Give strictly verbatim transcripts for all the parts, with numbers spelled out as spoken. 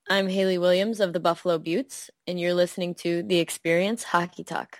I'm Haley Williams of the Buffalo Buttes, and you're listening to The Experience Hockey Talk.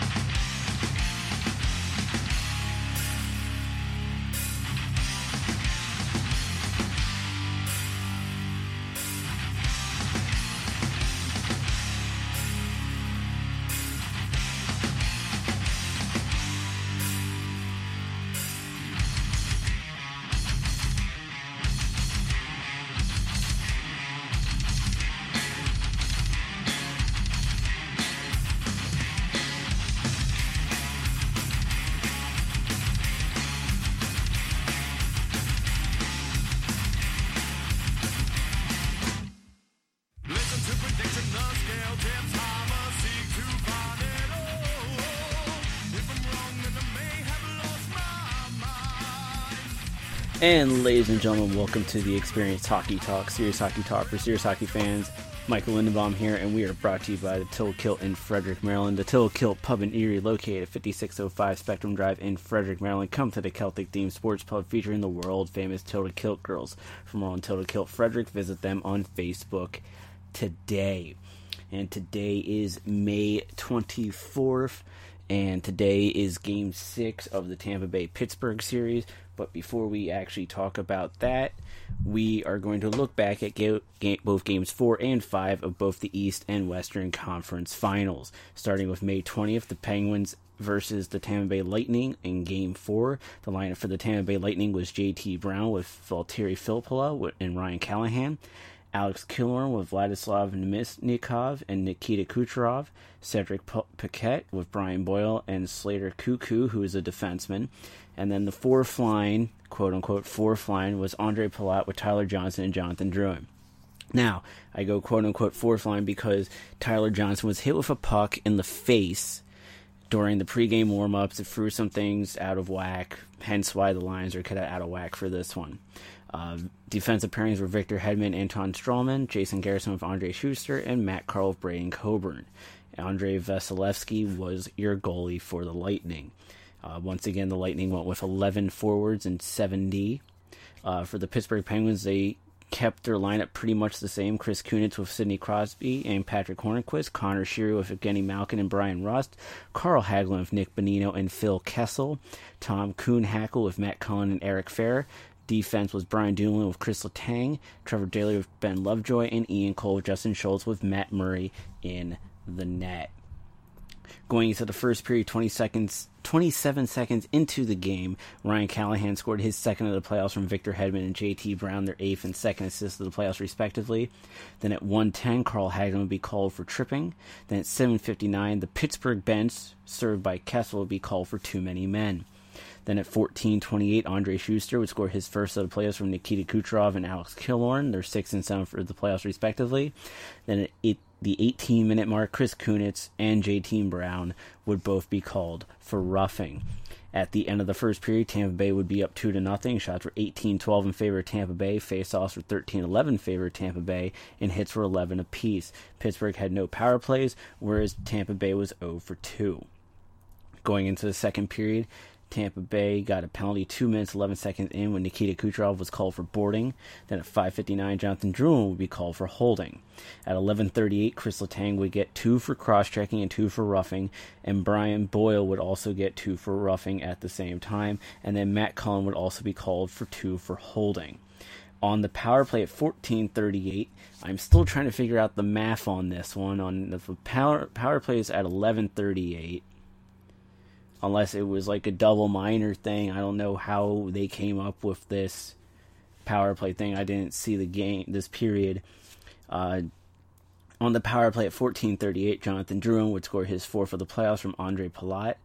And ladies and gentlemen, welcome to the Experience Hockey Talk, serious hockey talk for serious hockey fans. Michael Lindenbaum here, and we are brought to you by the Till Kilt in Frederick, Maryland. The Till Kilt Pub in Erie, located at fifty-six oh five Spectrum Drive in Frederick, Maryland. Come to the Celtic-themed sports pub featuring the world-famous Tilda Kilt girls. For more on Tilda Kilt Frederick, visit them on Facebook today. And today is May twenty-fourth, and today is Game six of the Tampa Bay-Pittsburgh series. But before we actually talk about that, we are going to look back at ga- ga- both Games four and five of both the East and Western Conference Finals. Starting with May twentieth, the Penguins versus the Tampa Bay Lightning in Game four. The lineup for the Tampa Bay Lightning was J T Brown with Valtteri Filppula and Ryan Callahan, Alex Killorn with Vladislav Namestnikov and Nikita Kucherov, Cedric P- Paquette with Brian Boyle and Slater Koekkoek, who is a defenseman. And then the fourth line, quote-unquote fourth line, was Andre Palat with Tyler Johnson and Jonathan Drouin. Now, I go quote-unquote fourth line because Tyler Johnson was hit with a puck in the face during the pregame warm-ups. It threw some things out of whack, hence why the lines are kind of out of whack for this one. Uh, defensive pairings were Victor Hedman, Anton Strawman, Jason Garrison with Andre Schuster, and Matt Carl with Braden Coburn. Andrei Vasilevsky was your goalie for the Lightning. Uh, once again, the Lightning went with eleven forwards and seven D. Uh, for the Pittsburgh Penguins, they kept their lineup pretty much the same. Chris Kunitz with Sidney Crosby and Patrick Hornquist, Connor Sheary with Evgeny Malkin and Brian Rust, Carl Hagelin with Nick Bonino and Phil Kessel, Tom Kuhn-Hackl with Matt Cullen and Eric Fehr. Defense was Brian Dumoulin with Chris Letang, Trevor Daley with Ben Lovejoy, and Ian Cole with Justin Schultz with Matt Murray in the net. Going into the first period, twenty seconds, twenty-seven seconds into the game, Ryan Callahan scored his second of the playoffs from Victor Hedman and J T Brown, their eighth and second assists of the playoffs respectively. Then at one ten, Carl Hagelin would be called for tripping. Then at seven fifty-nine, the Pittsburgh bench, served by Kessel, would be called for too many men. Then at fourteen twenty-eight, Andre Schuster would score his first of the playoffs from Nikita Kucherov and Alex Killorn, their sixth and seventh for the playoffs respectively. Then at eight, the eighteen-minute mark, Chris Kunitz and J T Brown would both be called for roughing. At the end of the first period, Tampa Bay would be up two to nothing. Shots were eighteen twelve in favor of Tampa Bay, faceoffs were thirteen eleven in favor of Tampa Bay, and hits were eleven apiece. Pittsburgh had no power plays, whereas Tampa Bay was zero for two. Going into the second period, Tampa Bay got a penalty two minutes, eleven seconds in when Nikita Kucherov was called for boarding. Then at five fifty-nine, Jonathan Drouin would be called for holding. At eleven thirty-eight, Chris Letang would get two for cross-checking and two for roughing, and Brian Boyle would also get two for roughing at the same time, and then Matt Cullen would also be called for two for holding. On the power play at fourteen thirty-eight, I'm still trying to figure out the math on this one. On the power, power plays at eleven thirty-eight, unless it was like a double minor thing. I don't know how they came up with this power play thing. I didn't see the game, this period. Uh, on the power play at fourteen thirty-eight, Jonathan Drouin would score his fourth of the playoffs from Andre Palat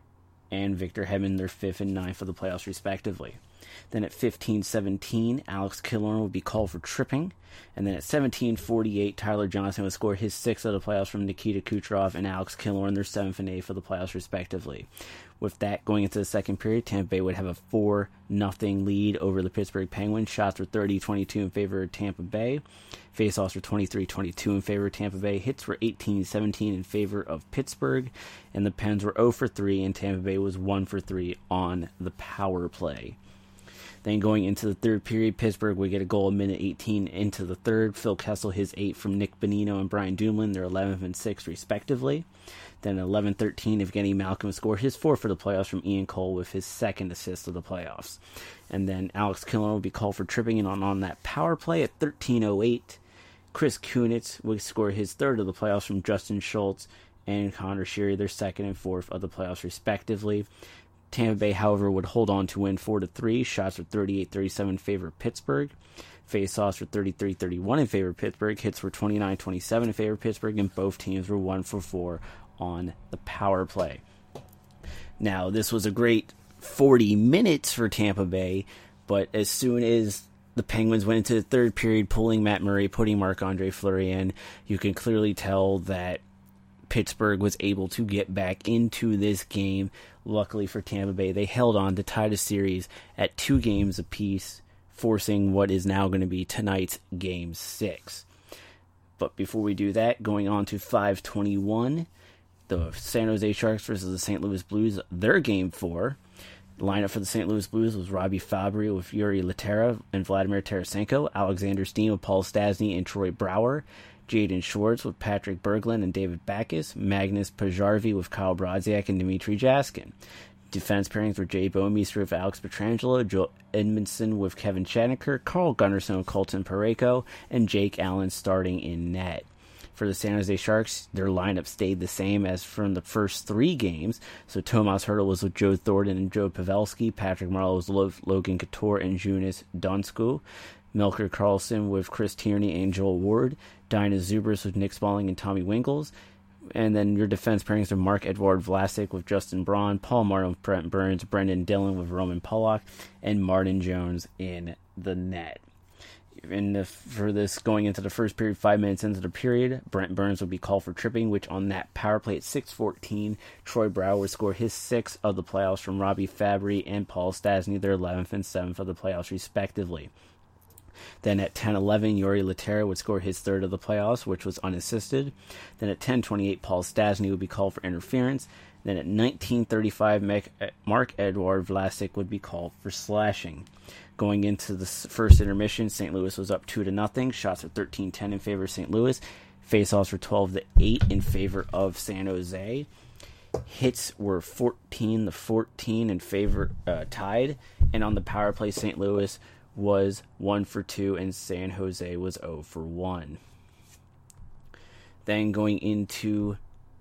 and Victor Hedman, their fifth and ninth of the playoffs respectively. Then at fifteen seventeen, Alex Killorn would be called for tripping. And then at seventeen forty-eight, Tyler Johnson would score his sixth of the playoffs from Nikita Kucherov and Alex Killorn, their seventh and eighth of the playoffs respectively. With that, going into the second period, Tampa Bay would have a four nothing lead over the Pittsburgh Penguins. Shots were thirty twenty-two in favor of Tampa Bay. Faceoffs were twenty-three twenty-two in favor of Tampa Bay. Hits were eighteen seventeen in favor of Pittsburgh. And the Pens were zero for three, and Tampa Bay was one for three on the power play. Then going into the third period, Pittsburgh would get a goal a minute eighteen into the third. Phil Kessel his eight from Nick Bonino and Brian Dumoulin, their eleventh and sixth respectively. Then eleven thirteen, Evgeny Malkin scored his fourth for the playoffs from Ian Cole with his second assist of the playoffs. And then Alex Killorn would be called for tripping, and on, on that power play at thirteen oh eight, Chris Kunitz would score his third of the playoffs from Justin Schultz and Connor Sheary, their second and fourth of the playoffs respectively. Tampa Bay, however, would hold on to win four to three. Shots were thirty-eight thirty-seven in favor of Pittsburgh. Face-offs were thirty-three thirty-one in favor of Pittsburgh. Hits were twenty-nine twenty-seven in favor of Pittsburgh, and both teams were one for four on the power play. Now, this was a great forty minutes for Tampa Bay, but as soon as the Penguins went into the third period, pulling Matt Murray, putting Marc-Andre Fleury in, you can clearly tell that Pittsburgh was able to get back into this game. Luckily for Tampa Bay, they held on to tie the series at two games apiece, forcing what is now going to be tonight's Game six. But before we do that, going on to five twenty-one, the San Jose Sharks versus the Saint Louis Blues, their Game four. The lineup for the Saint Louis Blues was Robbie Fabry with Yuri Laterra and Vladimir Tarasenko, Alexander Steen with Paul Stastny and Troy Brouwer, Jaden Schwartz with Patrick Berglund and David Backes, Magnus Pajjarvi with Kyle Brodziak and Dmitry Jaskin. Defense pairings were Jay Bouwmeester with Alex Pietrangelo, Joe Edmondson with Kevin Shattenkirk, Carl Gunnarsson with Colton Parayko, and Jake Allen starting in net. For the San Jose Sharks, their lineup stayed the same as from the first three games. So Tomas Hertl was with Joe Thornton and Joe Pavelski. Patrick Marleau was with Logan Couture and Jonas Donskoy. Melker Karlsson with Chris Tierney and Joel Ward. Dinah Zubris with Nick Smalling and Tommy Winkles. And then your defense pairings are Mark-Edouard Vlasic with Justin Braun, Paul Martin with Brent Burns, Brendan Dillon with Roman Pollock, and Martin Jones in the net. And if, for this, going into the first period, five minutes into the period, Brent Burns would be called for tripping, which on that power play at six fourteen, Troy Brouwer would score his sixth of the playoffs from Robbie Fabry and Paul Stastny, their eleventh and seventh of the playoffs, respectively. Then at ten eleven, Yuri Laterra would score his third of the playoffs, which was unassisted. Then at ten twenty-eight, Paul Stastny would be called for interference. Then at nineteen thirty-five, Mark-Edouard Vlasic would be called for slashing. Going into the first intermission, Saint Louis was up two to nothing. Shots were thirteen ten in favor of Saint Louis. Faceoffs were twelve to eight in favor of San Jose. Hits were fourteen to fourteen in favor, uh, tied. And on the power play, Saint Louis was one for two, and San Jose was zero for one. Then going into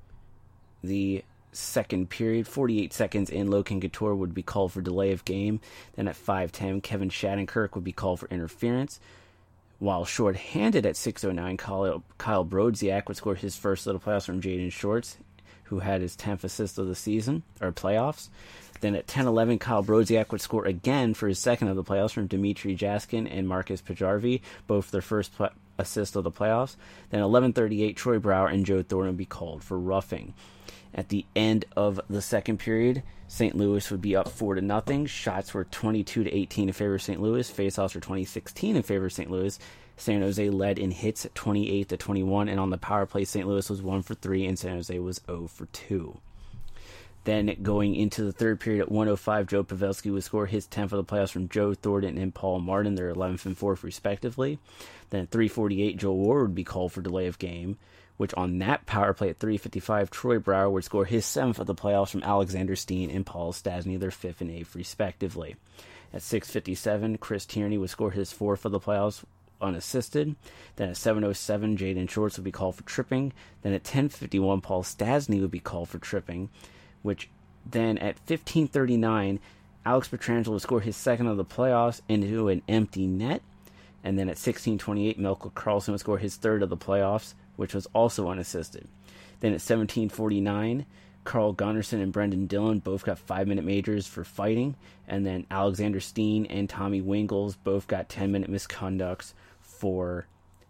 the second period, forty-eight seconds in, Logan Couture would be called for delay of game. Then at five ten, Kevin Shattenkirk would be called for interference. While short-handed at six oh nine, Kyle, Kyle Brodziak would score his first little playoffs from Jaden Schwartz, who had his tenth assist of the season, or playoffs. Then at ten eleven, Kyle Brodziak would score again for his second of the playoffs from Dmitry Jaskin and Marcus Pajjarvi, both their first pl- assist of the playoffs. Then eleven thirty-eight, Troy Brouwer and Joe Thornton would be called for roughing. At the end of the second period, Saint Louis would be up four to nothing. Shots were twenty-two to eighteen in favor of Saint Louis. Faceoffs were twenty sixteen in favor of Saint Louis. San Jose led in hits at twenty-eight to twenty-one, and on the power play, Saint Louis was one for three, and San Jose was zero for two. Then going into the third period at one oh five, Joe Pavelski would score his tenth of the playoffs from Joe Thornton and Paul Martin, their eleventh and fourth respectively. Then at three forty-eight, Joe Ward would be called for delay of game, which on that power play at three fifty-five, Troy Brouwer would score his seventh of the playoffs from Alexander Steen and Paul Stastny, their fifth and eighth respectively. At six fifty-seven, Chris Tierney would score his fourth of the playoffs unassisted. Then at seven oh seven, Jaden Schwartz would be called for tripping. Then at ten fifty-one, Paul Stastny would be called for tripping, which then at fifteen thirty-nine, Alex Pietrangelo would score his second of the playoffs into an empty net. And then at sixteen twenty-eight, Melker Karlsson would score his third of the playoffs, which was also unassisted. Then at seventeen forty-nine, Carl Gunnarsson and Brendan Dillon both got five-minute majors for fighting. And then Alexander Steen and Tommy Winkles both got ten-minute misconducts for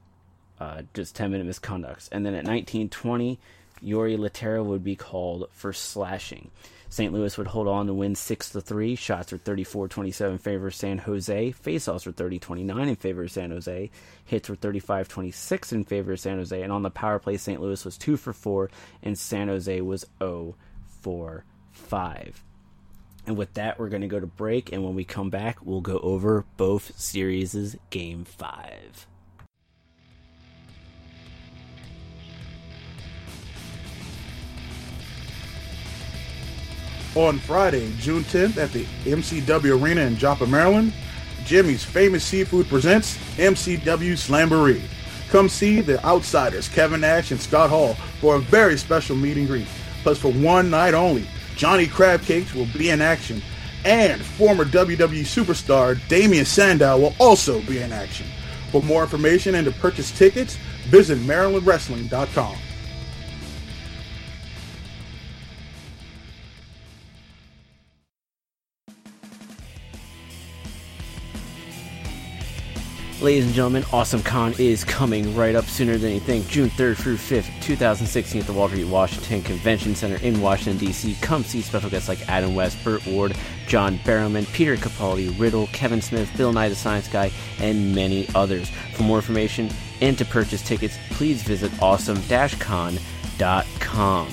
uh, just ten-minute misconducts. And then at nineteen twenty, Yuri Laterra would be called for slashing. Saint Louis would hold on to win six to three. Shots were thirty-four twenty-seven in favor of San Jose. Faceoffs were thirty twenty-nine in favor of San Jose. Hits were thirty-five twenty-six in favor of San Jose. And on the power play, Saint Louis was two for four, and San Jose was zero for five. And with that, we're going to go to break, and when we come back, we'll go over both series' Game five. On Friday, June tenth, at the M C W Arena in Joppa, Maryland, Jimmy's Famous Seafood presents M C W Slamboree. Come see the Outsiders, Kevin Nash and Scott Hall, for a very special meet and greet. Plus, for one night only, Johnny Crabcakes will be in action, and former W W E superstar Damian Sandow will also be in action. For more information and to purchase tickets, visit maryland wrestling dot com. Ladies and gentlemen, Awesome Con is coming right up sooner than you think. June third through fifth, twenty sixteen at the Walter Reed Washington Convention Center in Washington, D C Come see special guests like Adam West, Burt Ward, John Barrowman, Peter Capaldi, Riddle, Kevin Smith, Bill Nye the Science Guy, and many others. For more information and to purchase tickets, please visit awesome dash con dot com.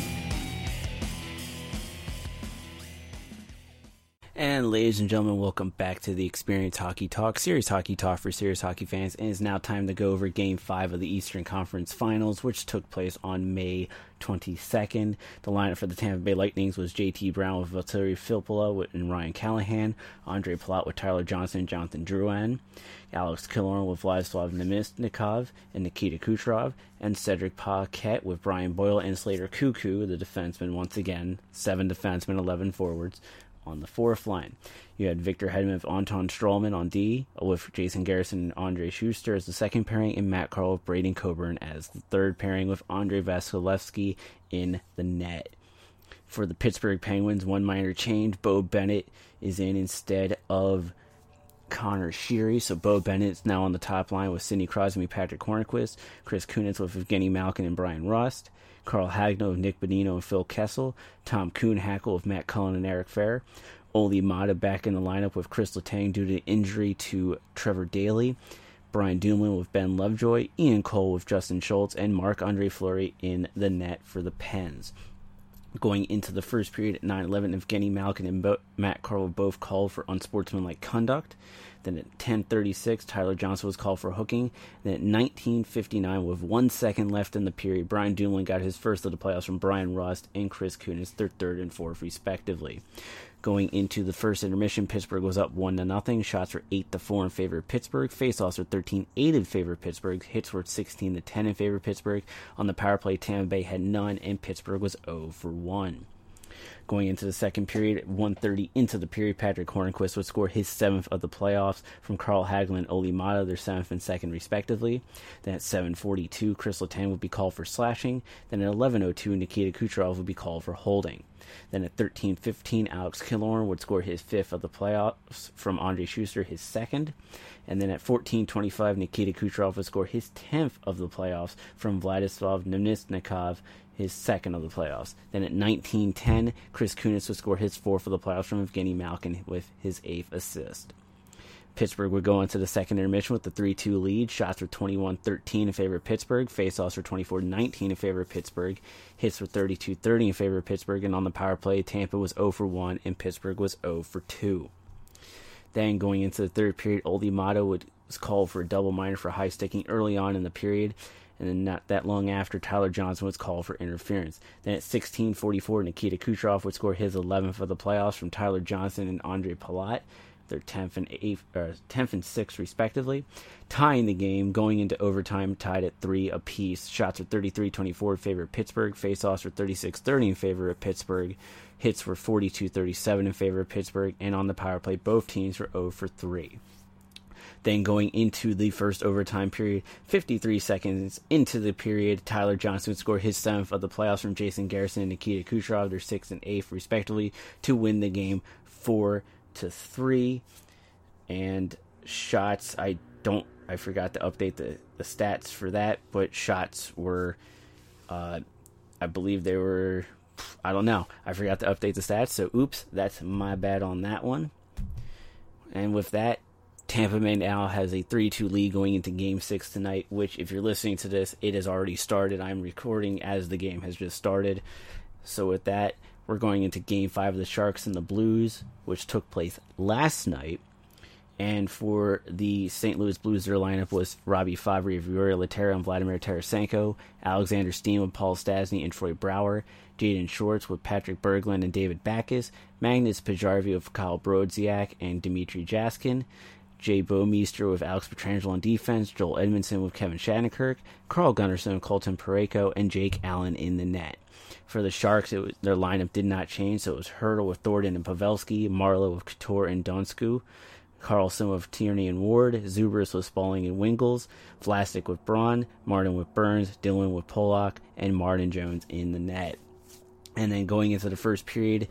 And ladies and gentlemen, welcome back to the Experience Hockey Talk, serious hockey talk for serious hockey fans. And it's now time to go over Game five of the Eastern Conference Finals, which took place on May twenty-second. The lineup for the Tampa Bay Lightnings was J T Brown with Valtteri Filppula and Ryan Callahan, Andre Palat with Tyler Johnson and Jonathan Drouin, Alex Killorn with Vladislav Namestnikov and Nikita Kucherov, and Cedric Paquette with Brian Boyle and Slater Cuckoo, the defenseman once again, seven defensemen, eleven forwards. On the fourth line, you had Victor Hedman with Anton Strawman on D, with Jason Garrison and Andre Schuster as the second pairing, and Matt Carl with Braden Coburn as the third pairing, with Andre Vasilevsky in the net. For the Pittsburgh Penguins, one minor change. Bo Bennett is in instead of Connor Sheary, so Bo Bennett is now on the top line with Sidney Crosby, Patrick Hornquist, Chris Kunitz with Evgeny Malkin and Brian Rust, Carl Hagno with Nick Bonino and Phil Kessel, Tom Kuhn-Hackle with Matt Cullen and Eric Fair, Oli Mata back in the lineup with Chris Letang due to injury to Trevor Daley, Brian Dumoulin with Ben Lovejoy, Ian Cole with Justin Schultz, and Marc-Andre Fleury in the net for the Pens. Going into the first period at nine eleven, Evgeny Malkin and Bo- Matt Carl both called for unsportsmanlike conduct. Then at ten thirty-six, Tyler Johnson was called for hooking. Then at nineteen fifty-nine, with one second left in the period, Brian Dumoulin got his first of the playoffs from Brian Rust and Chris Kunitz, their third and fourth respectively. Going into the first intermission, Pittsburgh was up one to nothing. Shots were eight to four in favor of Pittsburgh. Faceoffs were thirteen eight in favor of Pittsburgh. Hits were sixteen to ten in favor of Pittsburgh. On the power play, Tampa Bay had none, and Pittsburgh was zero for one. Going into the second period, at one thirty into the period, Patrick Hornquist would score his seventh of the playoffs from Carl Hagel and Oli Mata, their seventh and second respectively. Then at seven forty-two, Chris Letang would be called for slashing. Then at eleven oh two, Nikita Kucherov would be called for holding. Then at thirteen fifteen, Alex Killorn would score his fifth of the playoffs from Andre Schuster, his second. And then at fourteen twenty-five, Nikita Kucherov would score his tenth of the playoffs from Vladislav Namestnikov, his second of the playoffs. Then at nineteen ten, Chris Kunitz would score his fourth of the playoffs from Evgeny Malkin with his eighth assist. Pittsburgh would go into the second intermission with the three two lead. Shots were twenty-one thirteen in favor of Pittsburgh. Faceoffs were twenty-four nineteen in favor of Pittsburgh. Hits were thirty-two thirty in favor of Pittsburgh. And on the power play, Tampa was zero for one and Pittsburgh was zero for two. Then going into the third period, Oli Mata would, was called for a double minor for high sticking early on in the period. And then not that long after, Tyler Johnson was called for interference. Then at sixteen forty-four, Nikita Kucherov would score his eleventh of the playoffs from Tyler Johnson and Andre Palat, their tenth and eighth, or tenth and sixth respectively, tying the game. Going into overtime, tied at three apiece. Shots were thirty-three twenty-four in favor of Pittsburgh. Faceoffs were thirty-six thirty in favor of Pittsburgh. Hits were forty-two thirty-seven in favor of Pittsburgh. And on the power play, both teams were zero for three. Then going into the first overtime period, fifty-three seconds into the period, Tyler Johnson would score his seventh of the playoffs from Jason Garrison and Nikita Kucherov, their sixth and eighth respectively, to win the game four to three. And shots, I don't, I forgot to update the, the stats for that, but shots were, uh, I believe they were, I don't know, I forgot to update the stats, so oops, that's my bad on that one. And with that, Tampa Bay now has a three two lead going into Game six tonight, which, if you're listening to this, it has already started. I'm recording as the game has just started. So with that, we're going into Game five of the Sharks and the Blues, which took place last night. And for the Saint Louis Blues, their lineup was Robbie Fabry, Viori Laterra, and Vladimir Tarasenko, Alexander Steen with Paul Stastny and Troy Brouwer, Jaden Shorts with Patrick Berglund and David Backes, Magnus Pajjarvi with Kyle Brodziak and Dmitry Jaskin, Jay Bouwmeester with Alex Pietrangelo on defense, Joel Edmondson with Kevin Shattenkirk, Carl Gunnarsson with Colton Parayko, and Jake Allen in the net. For the Sharks, it was, their lineup did not change, so it was Hertl with Thornton and Pavelski, Marleau with Couture and Donsku, Carlson with Tierney and Ward, Zubers with Spalling and Wingles, Vlasic with Braun, Martin with Burns, Dillon with Pollock, and Martin Jones in the net. And then going into the first period,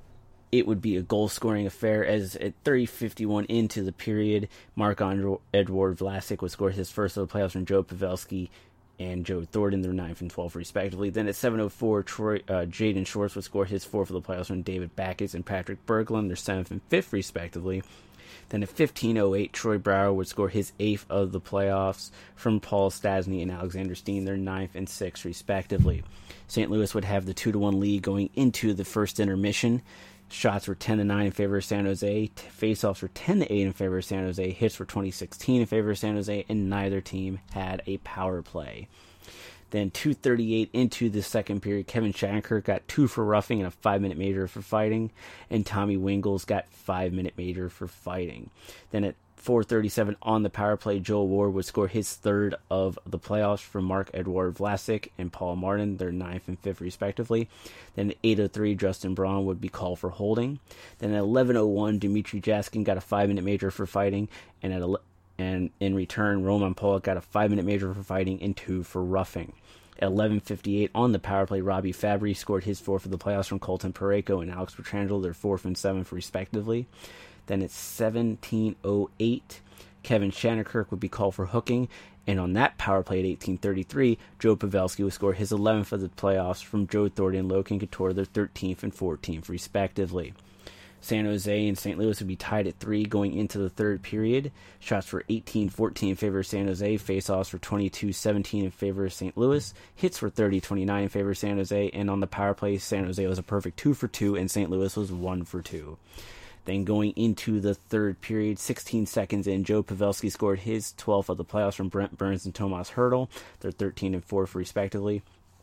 it would be a goal-scoring affair, as at thirty fifty-one into the period, Marc-Edouard Vlasic would score his first of the playoffs from Joe Pavelski and Joe Thornton, their ninth and twelfth respectively. Then at seven oh four, Troy, uh, Jaden Shorts would score his fourth of the playoffs from David Backes and Patrick Berglund, their seventh and fifth respectively. Then at fifteen oh eight, Troy Brouwer would score his eighth of the playoffs from Paul Stastny and Alexander Steen, their ninth and sixth respectively. Saint Louis would have the two to one lead going into the first intermission. Shots were ten to nine in favor of San Jose. Faceoffs were ten to eight in favor of San Jose. Hits were twenty sixteen in favor of San Jose, and neither team had a power play. Then two thirty-eight into the second period, Kevin Shattenkirk got two for roughing and a five-minute major for fighting, and Tommy Wingles got five-minute major for fighting. Then at four thirty-seven on the power play, Joel Ward would score his third of the playoffs from Marc-Edouard Vlasic and Paul Martin, their ninth and fifth respectively. Then at eight oh three, Justin Braun would be called for holding. Then at eleven oh one, Dmitry Jaskin got a five-minute major for fighting, and at and in return, Roman Pollock got a five-minute major for fighting and two for roughing. At eleven fifty-eight on the power play, Robbie Fabry scored his fourth of the playoffs from Colton Parayko and Alex Pietrangelo, their fourth and seventh respectively. Then at seventeen oh eight, Kevin Shattenkirk would be called for hooking, and on that power play at eighteen thirty-three, Joe Pavelski would score his eleventh of the playoffs from Joe Thornton and Logan Couture, their thirteenth and fourteenth respectively. San Jose and Saint Louis would be tied at three going into the third period. Shots were eighteen fourteen in favor of San Jose. Faceoffs were twenty-two seventeen in favor of Saint Louis. Hits were thirty twenty-nine in favor of San Jose. And on the power play, San Jose was a perfect two for two, and Saint Louis was one for two. Then going into the third period, sixteen seconds in, Joe Pavelski scored his twelfth of the playoffs from Brent Burns and Tomas Hertl, their thirteenth and fourth respectively.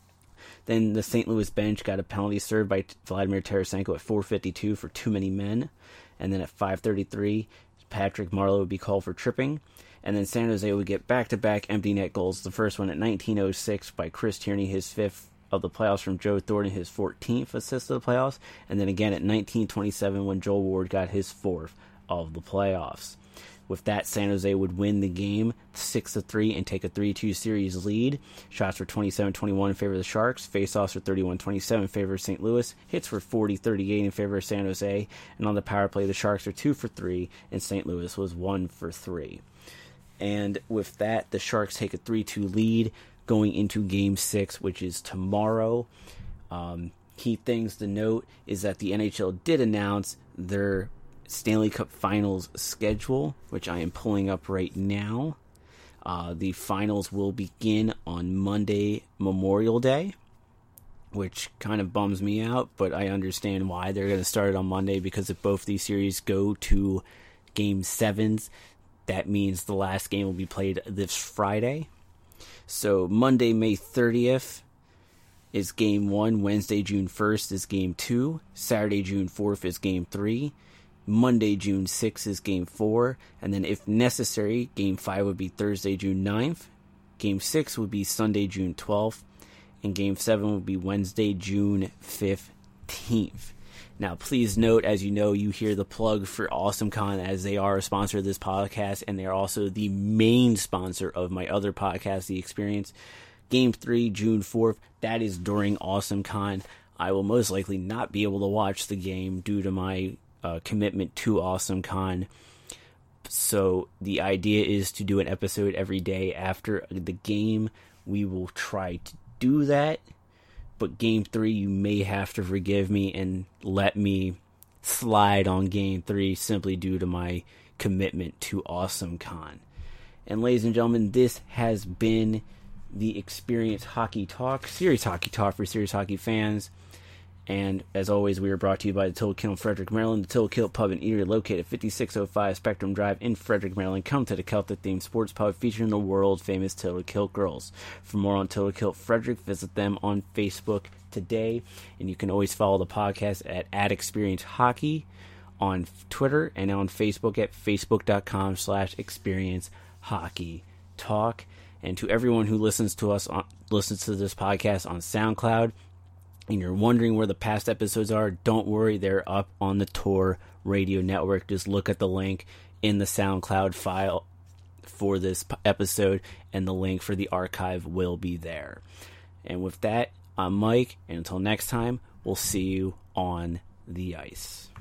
Then the Saint Louis bench got a penalty served by Vladimir Tarasenko at four fifty-two for too many men. And then at five thirty-three, Patrick Marleau would be called for tripping. And then San Jose would get back-to-back empty net goals. The first one at nineteen oh six by Chris Tierney, his fifth of the playoffs from Joe Thornton, his fourteenth assist of the playoffs. And then again at nineteen twenty-seven when Joel Ward got his fourth of the playoffs. With that, San Jose would win the game six to three and take a three two series lead. Shots were twenty-seven twenty-one in favor of the Sharks. Faceoffs were thirty-one twenty-seven in favor of Saint Louis. Hits were forty thirty-eight in favor of San Jose. And on the power play, the Sharks were two for three, and Saint Louis was one for three. And with that, the Sharks take a three two lead going into Game six, which is tomorrow. Um, key things to note is that the N H L did announce their Stanley Cup Finals schedule, which I am pulling up right now. Uh, the finals will begin on Monday, Memorial Day, which kind of bums me out, but I understand why they're going to start it on Monday, because if both these series go to Game sevens, that means the last game will be played this Friday. So Monday, May thirtieth is Game one, Wednesday, June first is Game two, Saturday, June fourth is Game three, Monday, June sixth is Game four, and then if necessary, Game five would be Thursday, June ninth, Game six would be Sunday, June twelfth, and Game seven would be Wednesday, June fifteenth. Now, please note, as you know, you hear the plug for AwesomeCon, as they are a sponsor of this podcast, and they are also the main sponsor of my other podcast, The Experience. Game three, June fourth, that is during AwesomeCon. I will most likely not be able to watch the game due to my Uh, commitment to AwesomeCon. So the idea is to do an episode every day after the game. We will try to do that, but Game three, you may have to forgive me and let me slide on Game three simply due to my commitment to AwesomeCon. And ladies and gentlemen, this has been the Experience Hockey Talk, Serious Hockey Talk for serious hockey fans. And as always, we are brought to you by the Till Kill in Frederick, Maryland. The Till Kill Pub in Erie, located at fifty-six oh five Spectrum Drive in Frederick, Maryland. Come to the Celtic-themed sports pub featuring the world-famous Till Kill girls. For more on Till Kill Frederick, visit them on Facebook today. And you can always follow the podcast at, at Experience Hockey on Twitter and on Facebook at facebook.com slash Experience Hockey Talk. And to everyone who listens to us on, listens to this podcast on SoundCloud, and you're wondering where the past episodes are, don't worry, they're up on the Tor Radio Network. Just look at the link in the SoundCloud file for this episode, and the link for the archive will be there. And with that, I'm Mike, and until next time, we'll see you on the ice.